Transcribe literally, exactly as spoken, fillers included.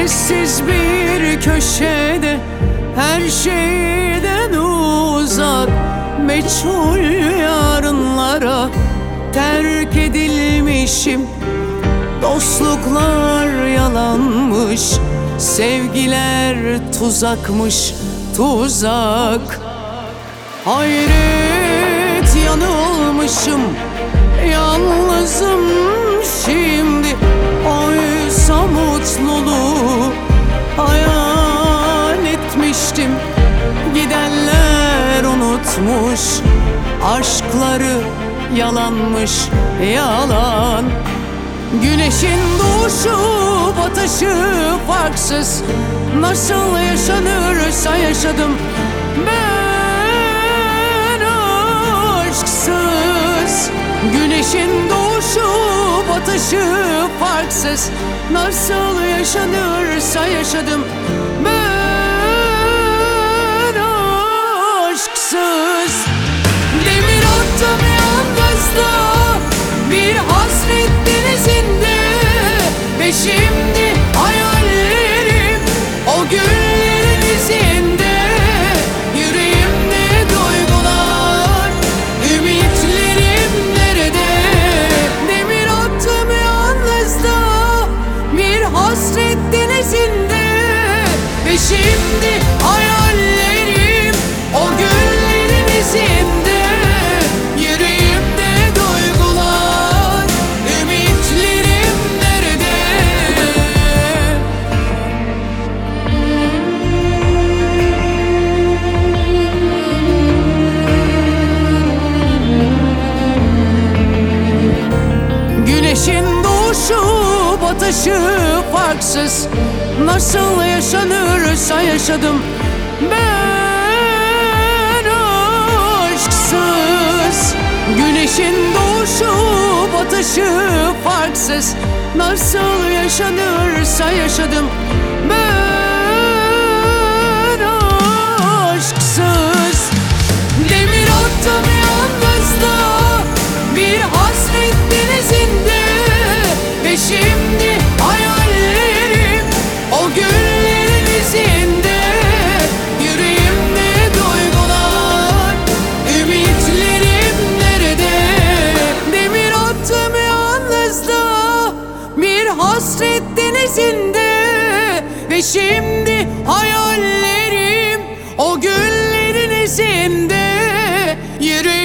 Sessiz bir köşede, her şeyden uzak, meçhul yarınlara terk edilmişim. Dostluklar yalanmış, sevgiler tuzakmış, tuzak. Hayret, yanılmışım, yalnızım şimdi. Oysa mutluluğu hayal etmiştim. Gidenler unutmuş, aşkları yalanmış, yalan. Güneşin doğuşu batışı farksız, nasıl yaşanırsa yaşadım ben aşksız. Güneşin doğuşu batışı farksız, nasıl yaşanırsa yaşadım ben aşksız. Demir attım yalnızlığa, bir hasret denizinde, ve şimdi hayallerim o güllerin izinde. Yüreğimde duygular, ümitlerim nerede? Demir attım yalnızlığa, bir hasret denizinde, ve şimdi hayallerim o güllerin izinde. Güneşin doğuşu batışı farksız, nasıl yaşanırsa yaşadım ben aşksız. Güneşin doğuşu batışı farksız, nasıl yaşanırsa yaşadım ben aşksız. Demir attım yalnızlığa, bir hasret denizinde, ve şimdi hayallerim o güllerin izinde. Yüreğimde duygular, ümitlerim nerede? Demir attım yalnızlığa, bir hasret denizinde, ve şimdi hayallerim o güllerin izinde. Yüreğimde